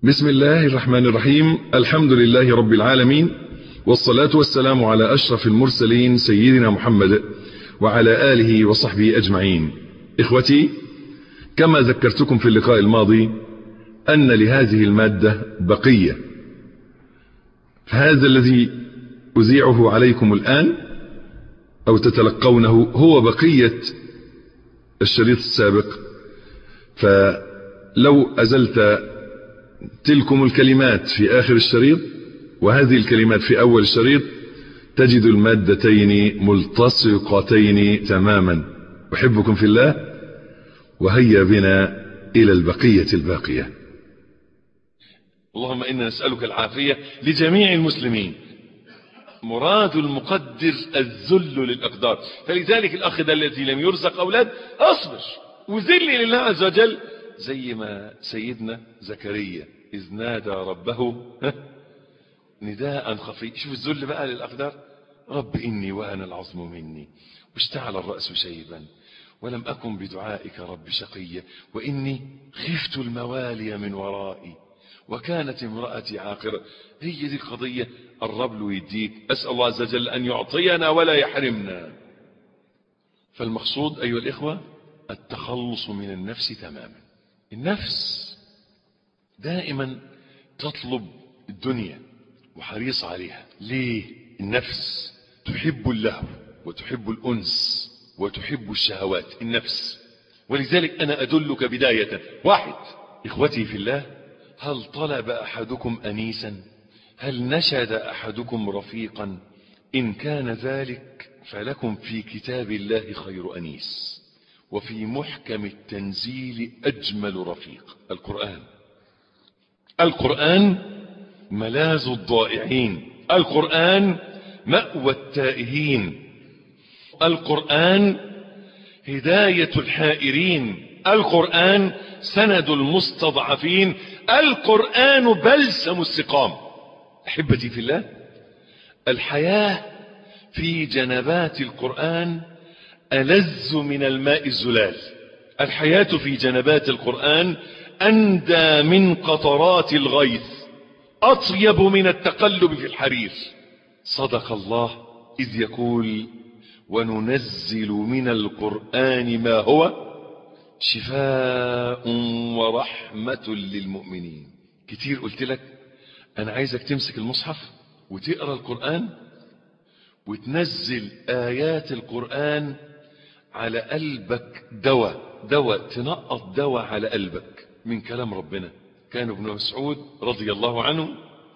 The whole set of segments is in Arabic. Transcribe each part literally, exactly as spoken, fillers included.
بسم الله الرحمن الرحيم. الحمد لله رب العالمين، والصلاة والسلام على أشرف المرسلين سيدنا محمد وعلى آله وصحبه أجمعين. إخوتي، كما ذكرتكم في اللقاء الماضي أن لهذه المادة بقية، فهذا الذي أذيعه عليكم الآن أو تتلقونه هو بقية الشريط السابق. فلو أزلت تلكم الكلمات في آخر الشريط وهذه الكلمات في أول الشريط تجد المادتين ملتصقتين تماما. أحبكم في الله، وهيا بنا إلى البقية الباقية. اللهم إنا نسألك العافية لجميع المسلمين. مراد المقدر الذل للأقدار، فلذلك الأخ ده الذي لم يرزق أولاد أصبر وذل لله عز وجل، زي ما سيدنا زكريا إذ نادى ربه نداء خفي. شوف الذل بقى للأقدار. رب إني وهن العظم مني واشتعل الرأس شيبا ولم أكن بدعائك رب شقيا وإني خفت الموالي من ورائي وكانت امرأتي عاقرة. هي دي القضية. الرب له يديك. أسأل الله عز وجل أن يعطينا ولا يحرمنا. فالمقصود أيها الإخوة التخلص من النفس تماما. النفس دائما تطلب الدنيا وحريص عليها. ليه؟ النفس تحب اللهو وتحب الأنس وتحب الشهوات النفس. ولذلك أنا أدلك بداية. واحد، إخوتي في الله، هل طلب أحدكم أنيسا؟ هل نشد أحدكم رفيقا؟ إن كان ذلك فلكم في كتاب الله خير أنيس وفي محكم التنزيل أجمل رفيق. القرآن. القرآن ملاذ الضائعين، القرآن مأوى التائهين، القرآن هداية الحائرين، القرآن سند المستضعفين، القرآن بلسم السقام. أحبتي في الله، الحياة في جنبات القرآن ألذ من الماء الزلال. الحياة في جنبات القرآن أندى من قطرات الغيث، أطيب من التقلب في الحرير. صدق الله إذ يقول وننزل من القرآن ما هو شفاء ورحمة للمؤمنين. كتير قلت لك أنا عايزك تمسك المصحف وتقرأ القرآن وتنزل آيات القرآن على قلبك دواء دواء تنقط دواء على قلبك من كلام ربنا. كان ابن مسعود رضي الله عنه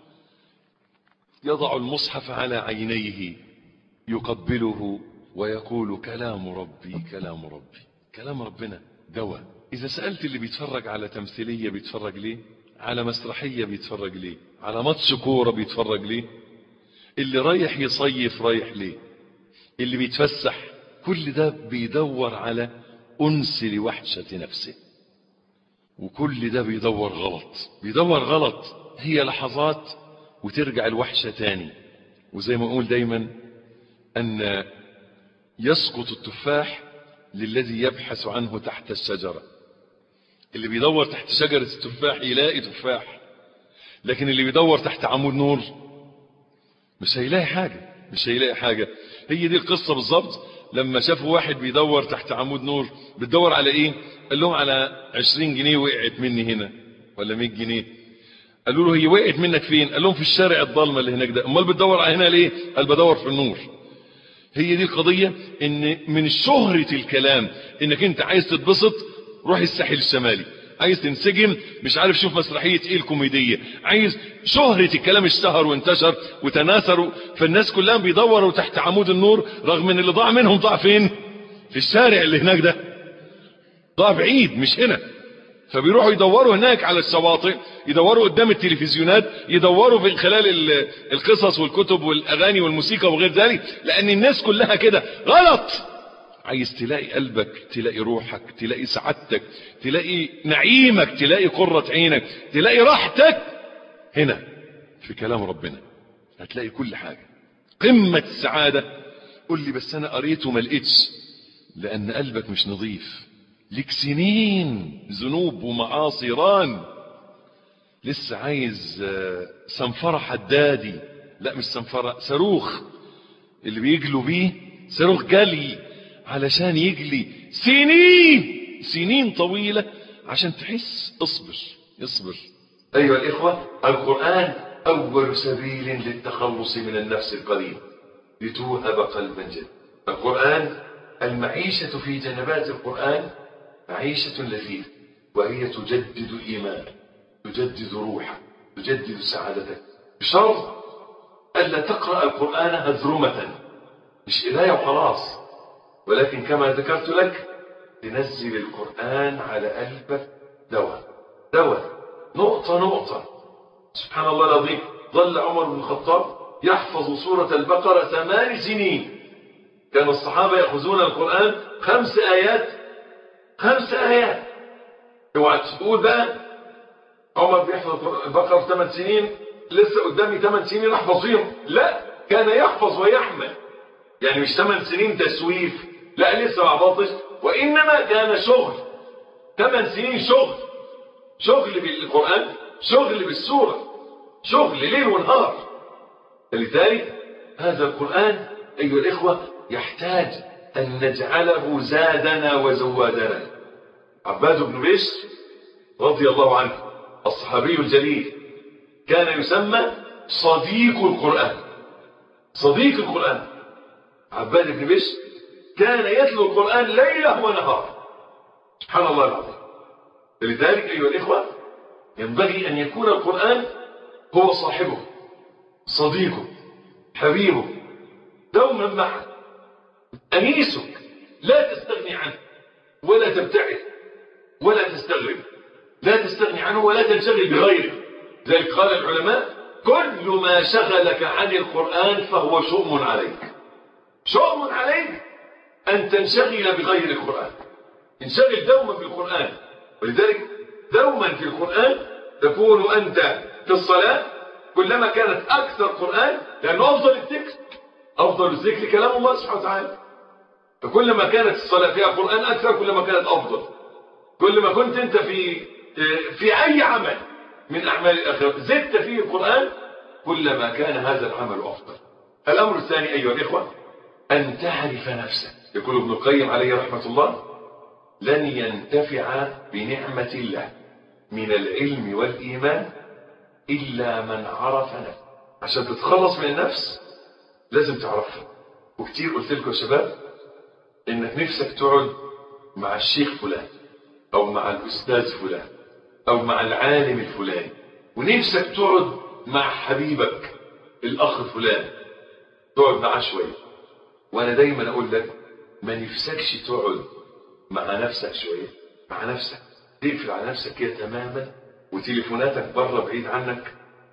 يضع المصحف على عينيه يقبله ويقول كلام ربي كلام ربي. كلام ربنا دواء. إذا سألت اللي بيتفرج على تمثيلية بيتفرج ليه؟ على مسرحية بيتفرج ليه؟ على ماتش كورة بيتفرج ليه؟ اللي رايح يصيف رايح ليه؟ اللي بيتفسح كل ده بيدور على أنس لوحشة نفسه، وكل ده بيدور غلط بيدور غلط. هي لحظات وترجع الوحشة تاني. وزي ما أقول دايما أن يسقط التفاح للذي يبحث عنه تحت الشجرة. اللي بيدور تحت شجرة التفاح يلاقي تفاح، لكن اللي بيدور تحت عمود نور مش هيلاقي حاجة مش هيلاقي حاجة. هي دي القصة بالظبط. لما شافوا واحد بيدور تحت عمود نور، بتدور على ايه؟ قال لهم على عشرين جنيه وقعت مني هنا ولا مية جنيه. قالوا له هي وقعت منك فين؟ قال لهم في الشارع الضلمة اللي هناك ده. امال بتدور على هنا ليه؟ قال بدور في النور. هي دي القضية. ان من شهرة الكلام انك انت عايز تتبسط روح الساحل الشمالي، عايز تنسجم مش عارف شوف مسرحية ايه الكوميدية، عايز شهرة الكلام اشتهر وانتشر وتناثروا، فالناس كلها بيدوروا تحت عمود النور، رغم ان اللي ضاع منهم ضاع فين؟ في الشارع اللي هناك ده، ضاع بعيد مش هنا. فبيروحوا يدوروا هناك على الشواطئ، يدوروا قدام التلفزيونات، يدوروا في خلال القصص والكتب والاغاني والموسيقى وغير ذلك، لان الناس كلها كده غلط. عايز تلاقي قلبك، تلاقي روحك، تلاقي سعادتك، تلاقي نعيمك، تلاقي قرة عينك، تلاقي راحتك هنا في كلام ربنا. هتلاقي كل حاجة قمة السعادة. قل لي بس انا قريت وما لقيتش، لان قلبك مش نظيف. لك سنين ذنوب ومعاصي ران، لسه عايز صنفرة حدادي، لا مش صنفرة، صاروخ اللي بيجلوا بيه، صاروخ جلي علشان يجلي سنين سنين طويلة عشان تحس. اصبر اصبر. أيها الإخوة، القرآن أول سبيل للتخلص من النفس القليل لتوهب قلبا جديدا. القرآن، المعيشة في جنبات القرآن معيشة لذيذة، وهي تجدد الإيمان، تجدد روحك، تجدد سعادتك، بشرط ألا تقرأ القرآن هذرمة، مش قراية وخلاص، ولكن كما ذكرت لك تنزل القرآن على قلبك دواء دواء، نقطة نقطة. سبحان الله العظيم، ظل عمر بن الخطاب يحفظ سورة البقرة ثمان سنين. كان الصحابة يأخذون القرآن خمس آيات خمس آيات. اوعى تقول بقى عمر بيحفظ البقرة ثمان سنين، لسه قدامي ثمان سنين احفظ فيهم. لا، كان يحفظ ويحمل، يعني مش ثمان سنين تسويف، لا لسه ما عبطش، وإنما كان شغل. ثمان سنين شغل، شغل بالقرآن، شغل بالسورة، شغل ليل ونهار. لذلك هذا القرآن أيها الإخوة يحتاج أن نجعله زادنا وزوادنا. عباد بن بشر رضي الله عنه الصحابي الجليل كان يسمى صديق القرآن. صديق القرآن عباد بن بشر كان يتلو القرآن ليله ونهار. سبحان الله العظيم. لذلك أيها الإخوة ينبغي أن يكون القرآن هو صاحبه، صديقه، حبيبه، دوما معه، أنيسك، لا تستغني عنه ولا تبتعد ولا تستغرب، لا تستغني عنه ولا تنشغل بغيره. ذلك قال العلماء: كل ما شغلك عن القرآن فهو شؤم عليك. شؤم عليك أن تنشغل بغير القرآن، انشغل دوما بالقرآن. ولذلك دوما في القرآن تكون أنت في الصلاة، كلما كانت أكثر قرآن، لأنه أفضل الذكر، أفضل الذكر كلام الله سبحانه وتعالى، فكلما كانت الصلاة فيها قرآن أكثر كلما كانت أفضل. كل ما كنت أنت في في أي عمل من أعمال الآخرة زدت فيه القرآن كلما كان هذا العمل أفضل. الأمر الثاني أيها الإخوة أن تعرف نفسك. يقول ابن القيم عليه رحمة الله: لن ينتفع بنعمة الله من العلم والإيمان إلا من عرف نفسه. عشان تتخلص من النفس لازم تعرفها. وكتير قلت لكم يا شباب إنك نفسك تقعد مع الشيخ فلان أو مع الأستاذ فلان أو مع العالم الفلاني، ونفسك تقعد مع حبيبك الأخ فلان تقعد معاه شوية. وأنا دايما أقول لك ما نفسكش تقعد مع نفسك شوية، مع نفسك تقفل على نفسك كده تماما، وتليفوناتك بره بعيد عنك،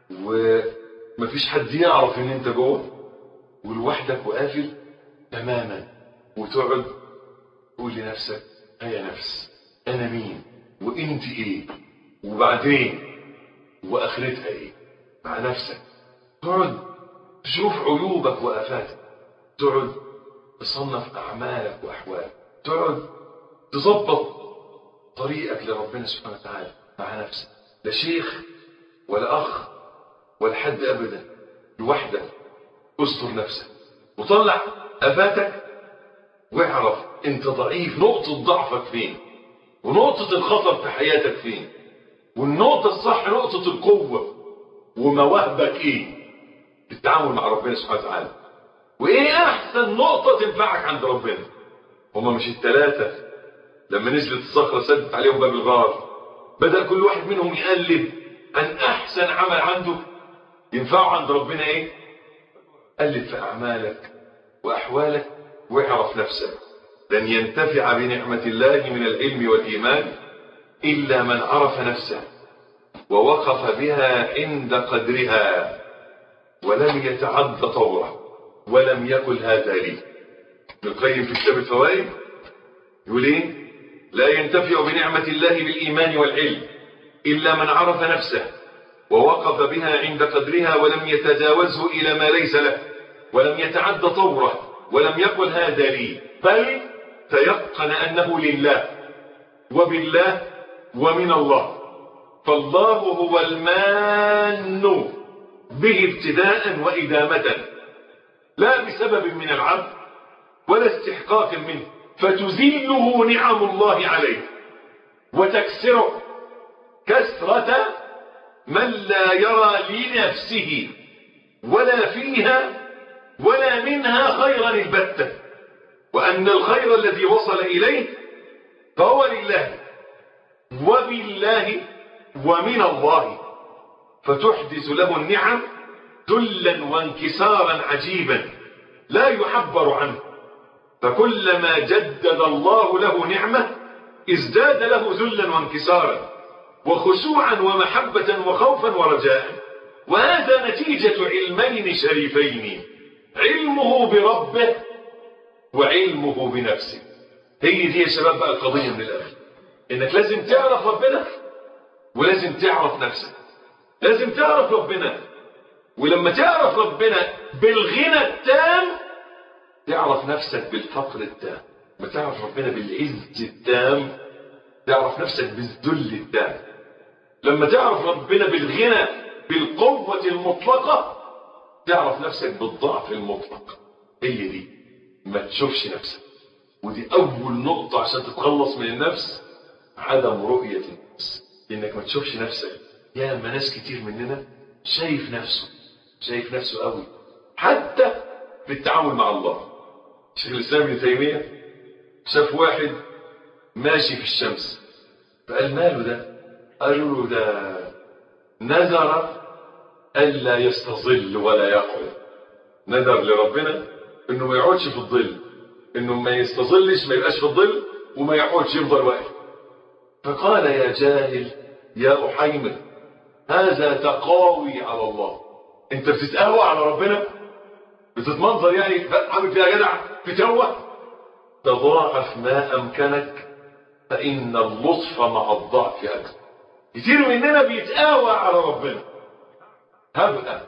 ومفيش حد يعرف ان انت جوه، ولوحدك وقافل تماما، وتقعد تقول لنفسك: يا نفس انا مين وانت ايه وبعدين واخرتها ايه. مع نفسك تقعد تشوف عيوبك وآفاتك، تقعد تصنف اعمالك واحوالك، تقعد تظبط طريقك لربنا سبحانه وتعالى مع نفسك. لا شيخ ولا أخ ولا حد أبدا، لوحدك. استر نفسك وطلع آفاتك، واعرف انت ضعيف، نقطة ضعفك فين، ونقطة الخطر في حياتك فين، والنقطة الصح نقطة القوة، ومواهبك ايه في التعامل مع ربنا سبحانه وتعالى، وايه احسن نقطة تنفعك عند ربنا. هما مش الثلاثة لما نزلت الصخرة سدت عليهم باب الغار، بدأ كل واحد منهم يقلب عن أحسن عمل عنده ينفعه عند ربنا إيه؟ قلب في أعمالك وأحوالك واعرف نفسك. لن ينتفع بنعمة الله من العلم والإيمان إلا من عرف نفسه ووقف بها عند قدرها ولم يتعد طوره ولم يقل هذا لي. ابن القيم في كتاب الفوائد يقول ايه؟ لا ينتفع بنعمة الله بالإيمان والعلم إلا من عرف نفسه ووقف بها عند قدرها ولم يتجاوزه إلى ما ليس له ولم يتعد طوره ولم يقل هذا لي، بل تيقن أنه لله وبالله ومن الله، فالله هو المان به ابتداء وإدامة، لا بسبب من العبد ولا استحقاق منه، فتزيله نعم الله عليه وتكسره كسرة من لا يرى لنفسه ولا فيها ولا منها خيرا البتة، وأن الخير الذي وصل إليه فهو لله وبالله ومن الله، فتحدث له النعم ذلا وانكسارا عجيبا لا يعبر عنه، فكلما جدد الله له نعمة ازداد له ذلا وانكسارا وخشوعا ومحبة وخوفا ورجاء. وهذا نتيجة علمين شريفين، علمه بربه وعلمه بنفسه. هي دي يا شباب بقى القضية من الآخر، انك لازم تعرف ربنا ولازم تعرف نفسك. لازم تعرف ربنا، ولما تعرف ربنا بالغنى التام تعرف نفسك بالفقر التام. لما تعرف ربنا بالعز التام تعرف نفسك بالذل التام. لما تعرف ربنا بالغنى بالقوة المطلقة تعرف نفسك بالضعف المطلق. هي دي ما تشوفش نفسك، ودي أول نقطة عشان تتخلص من النفس، عدم رؤية النفس. إنك ما تشوفش نفسك. يا ما ناس كتير مننا شايف نفسه شايف نفسه قوي، حتى في التعامل مع الله. شيخ الإسلام ابن تيمية شاف واحد ماشي في الشمس فقال ماله ده؟ قالوا له ده نذر ألا يستظل ولا يقعد. نذر لربنا إنه ما يقعدش في الظل، إنه ما يستظلش، ما يبقاش في الظل، وما يقعدش، يفضل واقف. فقال يا جاهل يا أحيمر هذا تقاوي على الله. انت بتتقاوى على ربنا؟ بتتمنظر يعني عامل فيها جدع بتوه؟ تضاعف ما أمكنك فإن اللطف مع الضعف أكثر. كتير مننا بيتقاوى على ربنا. هبقى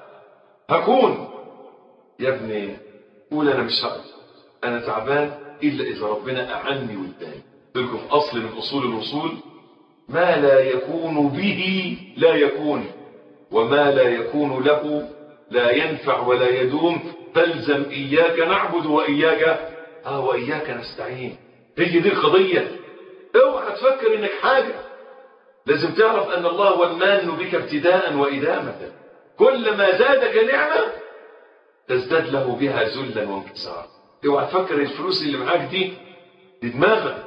هكون يا ابني قول أنا مش هقدر، أنا تعبان إلا إذا ربنا أعني واداني. قلت لكم في أصل من أصول الوصول، ما لا يكون به لا يكون، وما لا يكون له لا ينفع ولا يدوم، فالزم إياك نعبد وإياك آه وإياك نستعين. هي دي القضية. اوعى تفكر إنك حاجة. لازم تعرف أن الله هو المان بك ابتداء وإدامة. كلما زادك نعمة تزداد له بها ذلا وانكسارا. اوعى تفكر الفلوس اللي معاك دي دي دماغك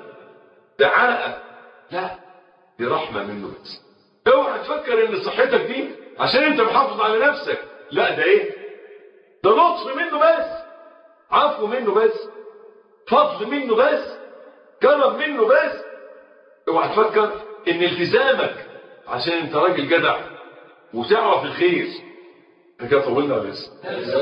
دعاء، لا، دي رحمة منه بس. اوعى تفكر ان صحتك دي عشان انت محافظ على نفسك، لا، ده ايه؟ ده لطف منه بس، عفو منه بس، فضل منه بس، كرم منه بس. اوعى تفكر ان التزامك عشان انت راجل جدع وتعرف الخير. احنا كده طولنا ولا لسه؟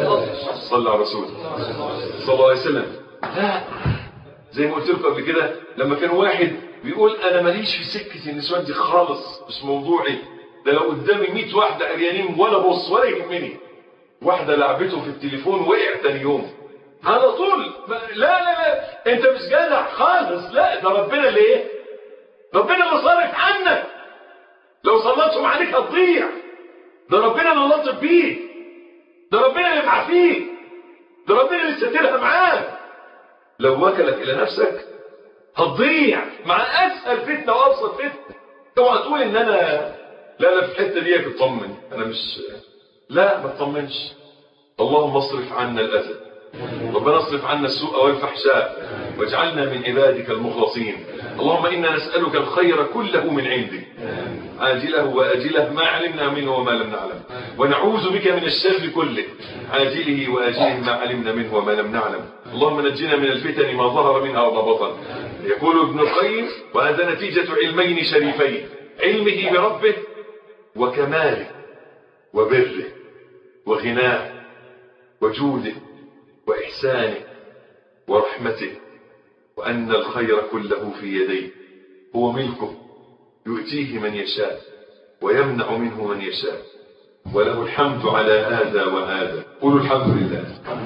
صلى على رسول صلى الله عليه وسلم. لا، زي ما قلت لكم قبل كده، لما كان واحد بيقول انا ماليش في سكه النسوان دي خالص، مش موضوعي، ده لو قدامي مية واحده عريانين ولا بص ولا يهمني. واحده لعبته في التليفون وقع تاني يوم على طول. لا لا لا، انت مش جدع خالص. لا، ده ربنا اللي ايه؟ ربنا اللي صارف عنك. لو صلتهم عليك هتضيع. ده ربنا اللي لطف بيك، ده ربنا اللي معافيك، ده ربنا اللي سترها معاك. لو وكلك الى نفسك هتضيع مع اسهل فتنه وابسط فتنه. اوعى تقول ان انا لا لا في الحته دي اطمن، انا مش، لا، ما تطمنش. اللهم اصرف عنا الاذى، ربنا اصرف عنا السوء والفحشاء، واجعلنا من عبادك المخلصين. اللهم انا نسالك الخير كله من عندك، عاجله واجله ما علمنا منه وما لم نعلم، ونعوذ بك من الشر كله عاجله واجله ما علمنا منه وما لم نعلم. اللهم نجنا من الفتن ما ظهر منها وما بطن. يقول ابن القيم وهذا نتيجة علمين شريفين، علمه بربه وكماله وبره وغناه وجوده وإحسانه ورحمته، وأن الخير كله في يديه، هو ملكه يؤتيه من يشاء ويمنع منه من يشاء، وله الحمد على هذا وهذا. قولوا الحمد لله.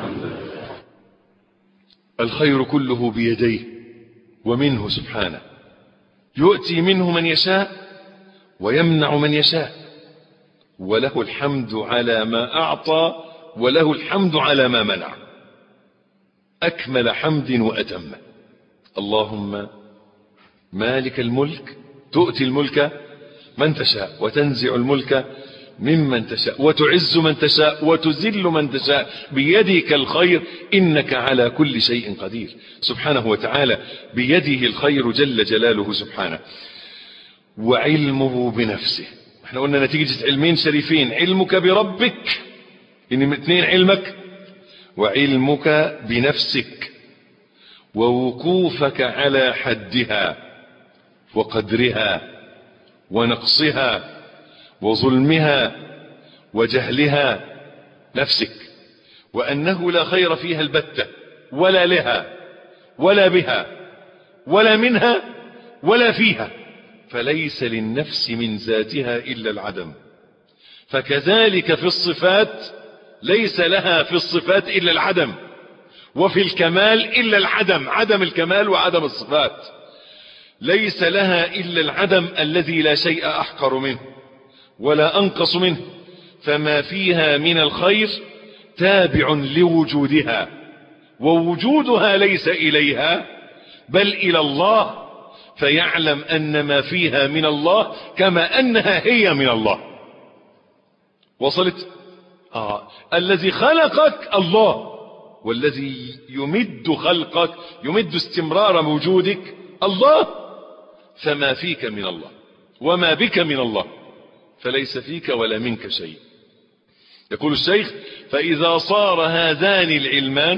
الخير كله بيديه ومنه سبحانه، يؤتي منه من يشاء ويمنع من يشاء، وله الحمد على ما أعطى وله الحمد على ما منع، أكمل حمد وأتم. اللهم مالك الملك تؤتي الملك من تشاء وتنزع الملك ممن تشاء وتعز من تشاء وتذل من تشاء، بيدك الخير إنك على كل شيء قدير. سبحانه وتعالى بيده الخير جل جلاله سبحانه. وعلمه بنفسه، احنا قلنا نتيجة علمين شريفين، علمك بربك إن من اثنين علمك، وعلمك بنفسك، ووقوفك على حدها وقدرها ونقصها وظلمها وجهلها، نفسك، وأنه لا خير فيها البتة ولا لها ولا بها ولا منها ولا فيها، فليس للنفس من ذاتها إلا العدم. فكذلك في الصفات ليس لها في الصفات إلا العدم، وفي الكمال إلا العدم، عدم الكمال وعدم الصفات. ليس لها إلا العدم الذي لا شيء أحقر منه ولا أنقص منه، فما فيها من الخير تابع لوجودها، ووجودها ليس إليها بل إلى الله، فيعلم أن ما فيها من الله كما أنها هي من الله. وصلت؟ آه. الذي خلقك الله، والذي يمد خلقك يمد استمرار وجودك الله، فما فيك من الله وما بك من الله، فليس فيك ولا منك شيء. يقول الشيخ: فإذا صار هذان العلمان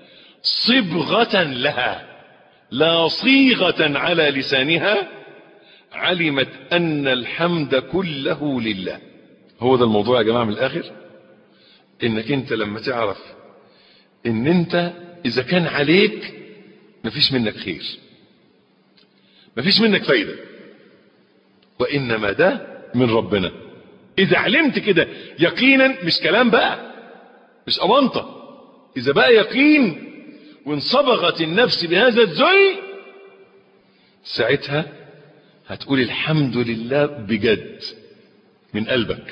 صبغة لها لا صيغة على لسانها، علمت أن الحمد كله لله. هو ده الموضوع يا جماعة من الآخر، إنك أنت لما تعرف إن أنت إذا كان عليك مفيش منك خير، مفيش منك فايدة، وإنما ده من ربنا. إذا علمت كده يقينا، مش كلام بقى، مش أمانطة، إذا بقى يقين وانصبغت النفس بهذا الذل، ساعتها هتقول الحمد لله بجد من قلبك،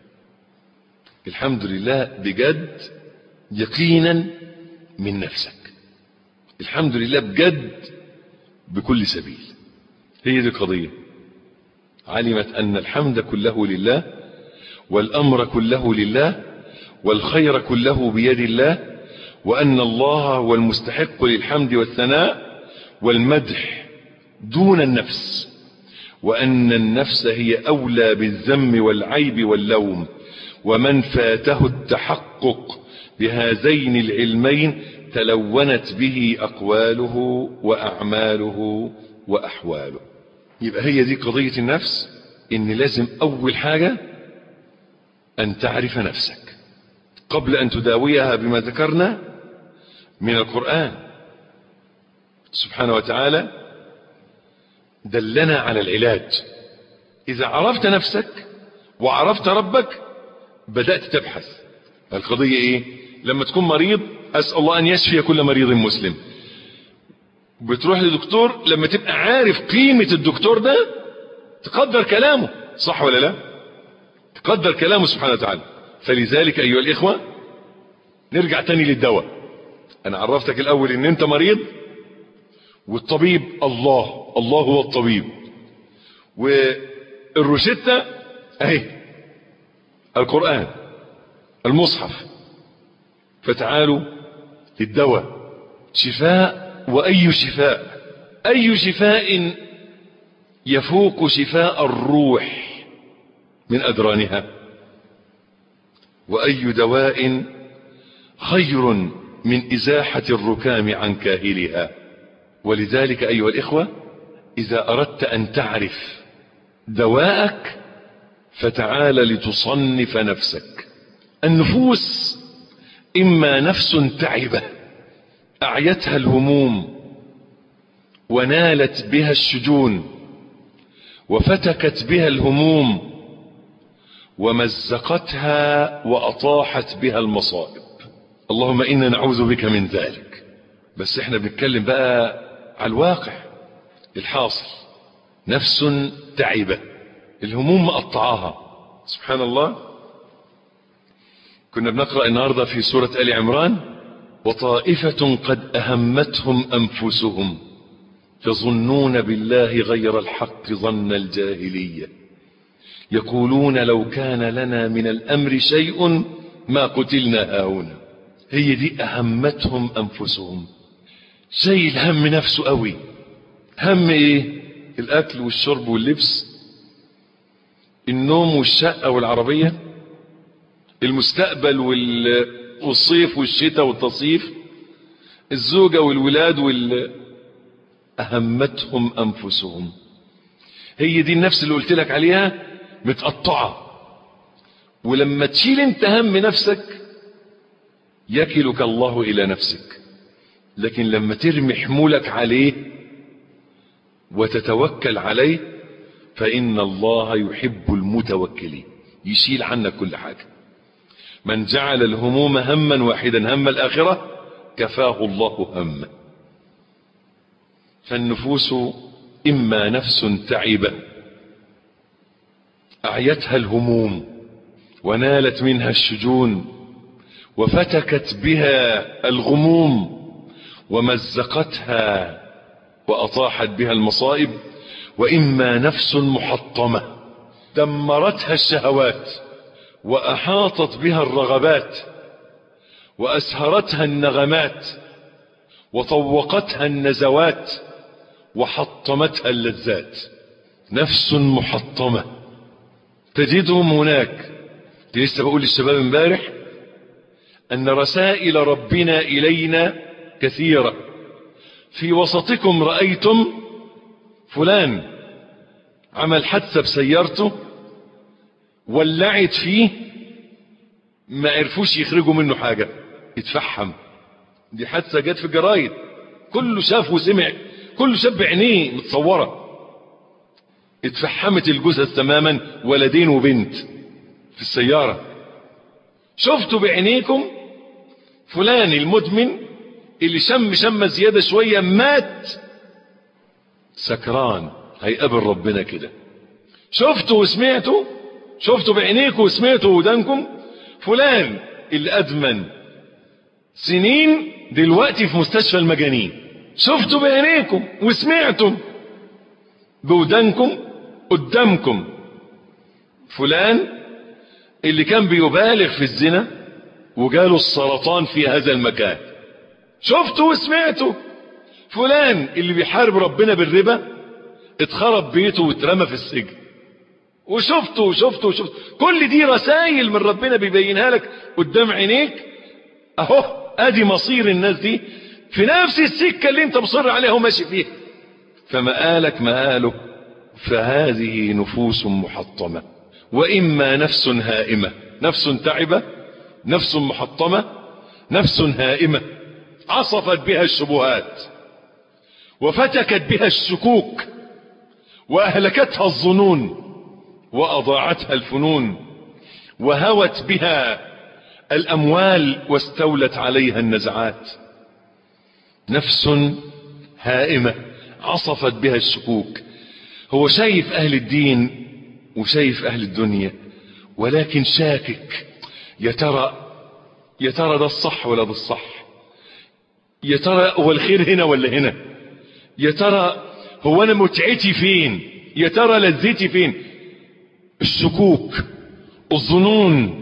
الحمد لله بجد يقينا من نفسك، الحمد لله بجد بكل سبيل. هي دي القضية. علمت أن الحمد كله لله، والأمر كله لله، والخير كله بيد الله، وأن الله هو المستحق للحمد والثناء والمدح دون النفس، وأن النفس هي أولى بالذم والعيب واللوم. ومن فاته التحقق بهذين العلمين تلونت به أقواله وأعماله وأحواله. يبقى هي دي قضية النفس، إن لازم أول حاجة أن تعرف نفسك قبل أن تداويها بما ذكرنا من القرآن. سبحانه وتعالى دلنا على العلاج. إذا عرفت نفسك وعرفت ربك بدأت تبحث. القضية إيه؟ لما تكون مريض، أسأل الله أن يشفي كل مريض مسلم، بتروح لدكتور، لما تبقى عارف قيمة الدكتور ده تقدر كلامه، صح ولا لا؟ تقدر كلامه سبحانه وتعالى. فلذلك أيها الإخوة نرجع تاني للدواء. أنا عرفتك الأول إن أنت مريض، والطبيب الله، الله هو الطبيب، والروشتة أهي القرآن المصحف. فتعالوا للدواء. شفاء، وأي شفاء؟ أي شفاء يفوق شفاء الروح من أدرانها؟ وأي دواء خير من إزاحة الركام عن كاهلها؟ ولذلك أيها الإخوة، إذا أردت أن تعرف دواءك فتعال لتصنف نفسك. النفوس إما نفس تعبة أعيتها الهموم ونالت بها الشجون وفتكت بها الهموم ومزقتها وأطاحت بها المصائب. اللهم إنا نعوذ بك من ذلك. بس احنا بنتكلم بقى على الواقع الحاصل. نفس تعبة الهموم مقطعاها. سبحان الله. كنا بنقرأ النهاردة في سورة آل عمران: وطائفة قد أهمتهم أنفسهم يظنون بالله غير الحق ظن الجاهلية يقولون لو كان لنا من الأمر شيء ما قتلنا هاهنا. هي دي أهمتهم أنفسهم. شايل هم نفسه قوي. هم ايه؟ الأكل والشرب واللبس، النوم والشقة والعربية، المستقبل والصيف والشتاء والتصيف، الزوجة والولاد وال... أهمتهم أنفسهم. هي دي النفس اللي قلت لك عليها متقطعة. ولما تشيل انت هم نفسك يكلك الله إلى نفسك، لكن لما ترمي حمولك عليه وتتوكل عليه فإن الله يحب المتوكلين، يشيل عنك كل حاجة. من جعل الهموم هما واحدا هم الآخرة كفاه الله همه. فالنفوس إما نفس تعبة أعيتها الهموم ونالت منها الشجون وفتكت بها الغموم ومزقتها وأطاحت بها المصائب، وإما نفس محطمة دمرتها الشهوات وأحاطت بها الرغبات وأسهرتها النغمات وطوقتها النزوات وحطمتها اللذات. نفس محطمة تجدهم هناك. لسه بقول للشباب امبارح أن رسائل ربنا إلينا كثيرة. في وسطكم رأيتم فلان عمل حادثة بسيارته ولعت فيه ما عرفوش يخرجوا منه حاجة، اتفحم. دي حادثة جت في الجرايد، كله شاف وسمع، كله شاف بعينيه متصورة. اتفحمت الجثث تماما، ولدين وبنت في السيارة. شفتوا بعينيكم فلان المدمن اللي شم شم زيادة شوية مات سكران، هيقابل ربنا كده. شفتوا وسمعتوا، شفتوا بعينيكم وسمعتوا ودانكم فلان اللي أدمن سنين دلوقتي في مستشفى المجانين. شفتوا بعينيكم وسمعتم بودانكم قدامكم فلان اللي كان بيبالغ في الزنا وجاله السرطان في هذا المكان. شفتوا وسمعتوا فلان اللي بيحارب ربنا بالربا اتخرب بيته واترمى في السجن. وشفتوا وشفتوا وشفتوا. كل دي رسائل من ربنا بيبينها لك قدام عينيك. اهو ادي مصير الناس دي في نفس السكة اللي انت مصر عليها وماشي فيها. فمآلك مآله. فهذه نفوس محطمة. وإما نفس هائمة، نفس تعبة، نفس محطمة، نفس هائمة عصفت بها الشبهات وفتكت بها الشكوك وأهلكتها الظنون وأضاعتها الفنون وهوت بها الأموال واستولت عليها النزعات. نفس هائمة عصفت بها الشكوك. هو شايف أهل الدين وشايف أهل الدنيا، ولكن شاكك. يا ترى يا ترى ده الصح ولا ده الصح؟ يا ترى هو الخير هنا ولا هنا؟ يا ترى هو أنا متعتي فين؟ يا ترى لذتي فين؟ الشكوك، الظنون.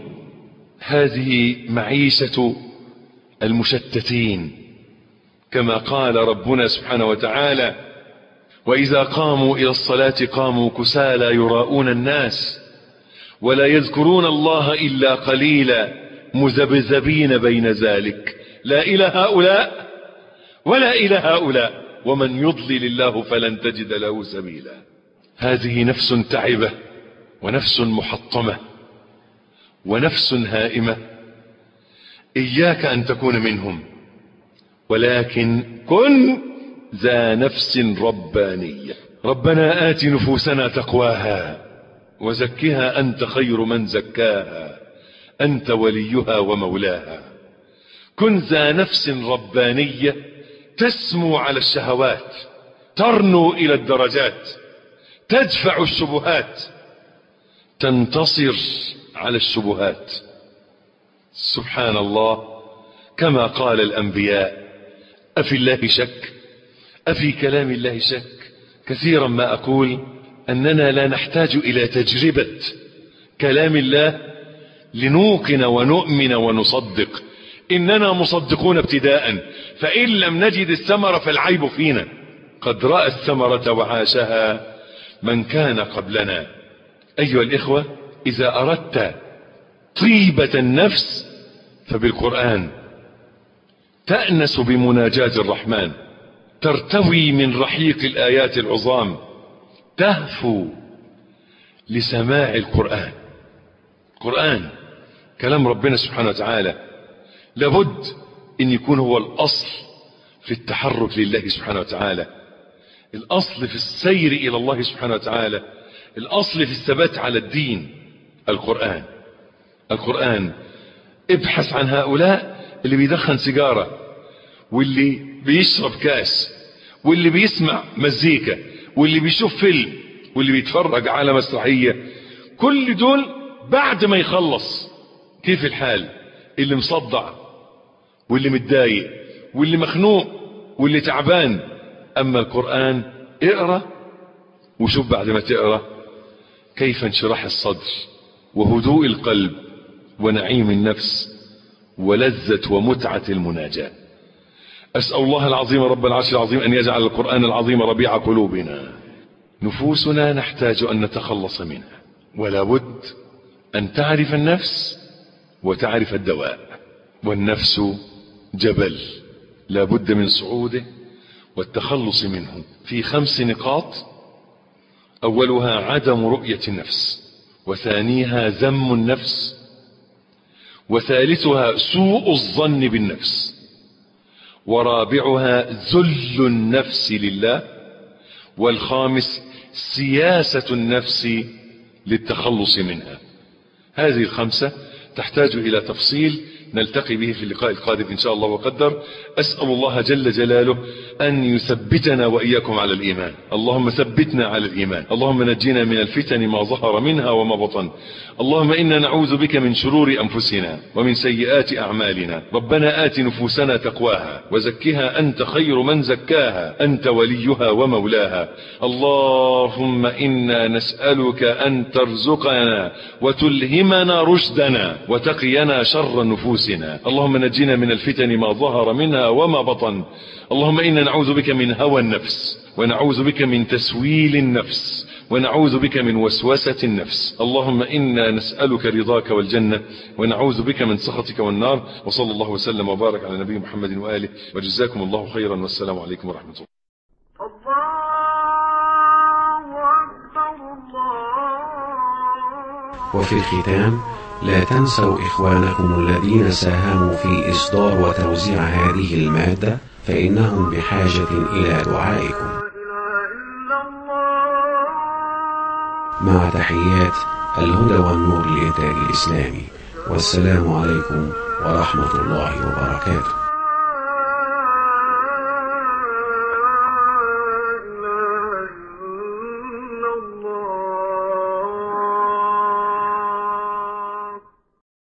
هذه معيشة المشتتين، كما قال ربنا سبحانه وتعالى: وإذا قاموا إلى الصلاة قاموا كسالى يراءون الناس ولا يذكرون الله إلا قليلا مذبذبين بين ذلك لا إلى هؤلاء ولا إلى هؤلاء ومن يضلل الله فلن تجد له سبيلا. هذه نفس تعبة ونفس محطمة ونفس هائمة. إياك أن تكون منهم، ولكن كن ذا نفس ربانية. ربنا آت نفوسنا تقواها وزكها أنت خير من زكاها أنت وليها ومولاها. كن ذا نفس ربانية تسمو على الشهوات، ترنو إلى الدرجات، تدفع الشبهات، تنتصر على الشبهات. سبحان الله، كما قال الأنبياء: أفي الله شك؟ أفي كلام الله شك؟ كثيرا ما أقول أننا لا نحتاج إلى تجربة كلام الله لنوقن ونؤمن ونصدق، إننا مصدقون ابتداء، فإن لم نجد الثمرة فالعيب فينا. قد رأى الثمرة وعاشها من كان قبلنا. أيها الإخوة، إذا أردت طيبة النفس فبالقرآن تأنس بمناجاة الرحمن، ترتوي من رحيق الآيات العظام، تهفو لسماع القرآن. القرآن كلام ربنا سبحانه وتعالى، لابد أن يكون هو الأصل في التحرك لله سبحانه وتعالى، الأصل في السير إلى الله سبحانه وتعالى، الأصل في الثبات على الدين. القرآن القرآن ابحث عن هؤلاء اللي بيدخن سيجارة، واللي بيشرب كاس، واللي بيسمع مزيكا، واللي بيشوف فيلم، واللي بيتفرج على مسرحية. كل دول بعد ما يخلص كيف الحال؟ اللي مصدع، واللي متضايق، واللي مخنوق، واللي تعبان. أما القرآن اقرأ وشوف بعد ما تقرأ كيف انشراح الصدر وهدوء القلب ونعيم النفس ولذة ومتعة المناجاة. أسأل الله العظيم رب العرش العظيم أن يجعل القرآن العظيم ربيع قلوبنا. نفوسنا نحتاج أن نتخلص منها، ولا بد أن تعرف النفس وتعرف الدواء. والنفس جبل لا بد من صعوده والتخلص منه في خمس نقاط: أولها عدم رؤية النفس، وثانيها ذم النفس، وثالثها سوء الظن بالنفس، ورابعها ذل النفس لله، والخامس سياسة النفس للتخلص منها. هذه الخمسة تحتاج إلى تفصيل نلتقي به في اللقاء القادم إن شاء الله وقدر. أسأل الله جل جلاله أن يثبتنا وإياكم على الإيمان. اللهم ثبتنا على الإيمان. اللهم نجينا من الفتن ما ظهر منها وما بطن. اللهم إنا نعوذ بك من شرور أنفسنا ومن سيئات أعمالنا. ربنا آت نفوسنا تقواها وزكها أنت خير من زكاها، أنت وليها ومولاها. اللهم إنا نسألك أن ترزقنا وتلهمنا رشدنا وتقينا شر نفوسنا. اللهم نجينا من الفتن ما ظهر منها وما بطن. اللهم إنا نعوذ بك من هوى النفس، ونعوذ بك من تسويل النفس، ونعوذ بك من وسوسة النفس. اللهم إنا نسألك رضاك والجنة، ونعوذ بك من سخطك والنار. وصلى الله وسلم وبارك على نبي محمد وآله، وجزاكم الله خيرا، والسلام عليكم ورحمة الله. وفي الختام لا تنسوا إخوانكم الذين ساهموا في إصدار وتوزيع هذه المادة، فإنهم بحاجة إلى دعائكم. مع تحيات الهدى والنور للإنتاج الإسلامي، والسلام عليكم ورحمة الله وبركاته.